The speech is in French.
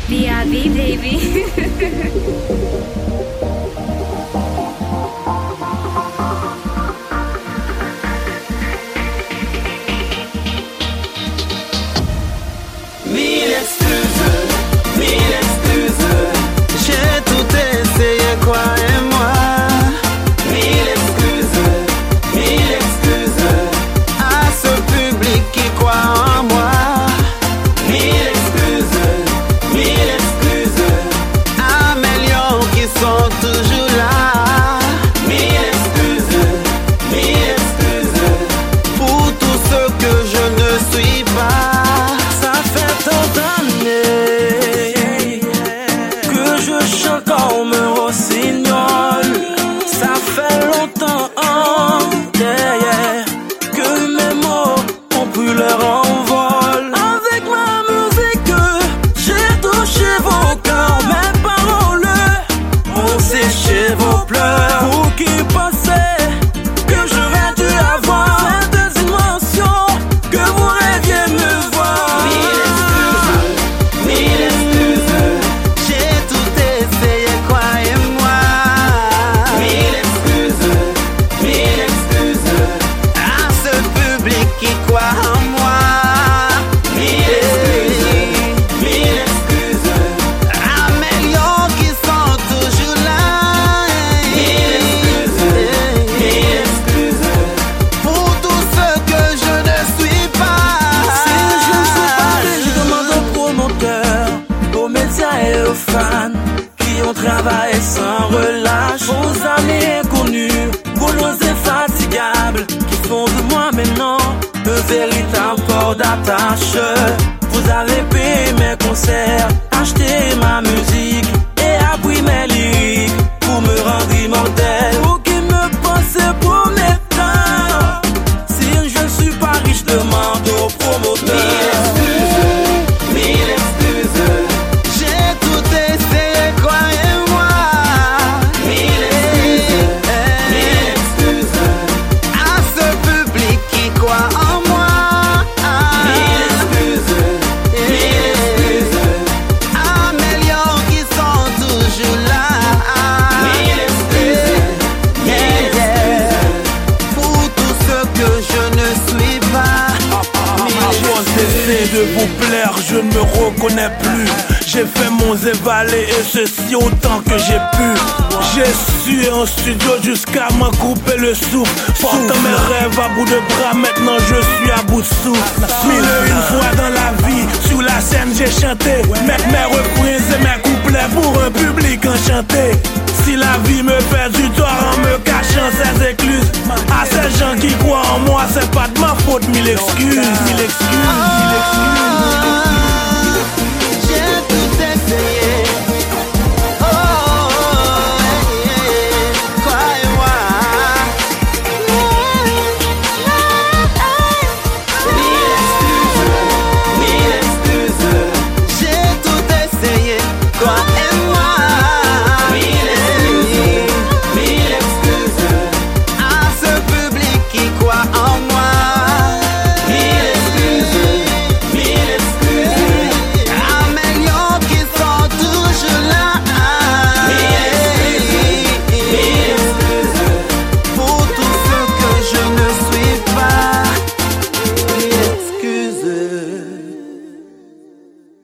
B.I.B. baby. Mille excuses, j'ai tout essayé, croyez-moi. Mille excuses, à ce public qui croit en moi. Mille excuses, à mes lions qui sont toujours là. Mille excuses, pour tout ce que je ne suis pas. Comme un rossignol, ça fait longtemps que mes mots ont pris leur envol. Avec ma musique, j'ai touché vos cœurs, mes paroles ont séché vos pleurs. Vous qui pensez que j'aurais dû avoir cette dimension, que vous rêviez me voir. Mille excuses, j'ai tout essayé, croyez-moi. Mille excuses, à ce public qui croit en moi. Mille excuses, à mes lions qui sont toujours là. Mille excuses, pour tout ce que je ne suis pas. Si je ne suis pas, je demande aux promoteurs, aux médias et aux fans qui ont travaillé sans relâche, aux amis inconnus, aux lois infatigables qui font de moi maintenant un véritable port d'attache. Vous avez payé mes concerts, acheté ma musique et appris mes lyriques pour me rendre immortel. Vous qui me pensez prometteur, si je ne suis pas riche, demande aux promoteurs. Mille excuses, j'ai tout essayé, croyez-moi. Mille excuses, à ce public qui croit en moi. Mille excuses, à mes lions qui sont toujours là. Mille excuses, pour tout ce que je ne suis pas. À force d'essayer de vous plaire, je ne me reconnais plus. J'ai fait mon évaler et ceci autant que j'ai pu. J'ai sué en studio jusqu'à m'en couper le souffle. Portant mes rêves à bout de bras, maintenant je suis à bout de souffle. Mille et une fois dans la vie, sur la scène j'ai chanté. Mes refrains et mes couplets pour un public enchanté. Si la vie me fait du tort en me cachant ses écluses, à ces gens qui croient en moi, c'est pas de ma faute, mille excuses, mille excuses.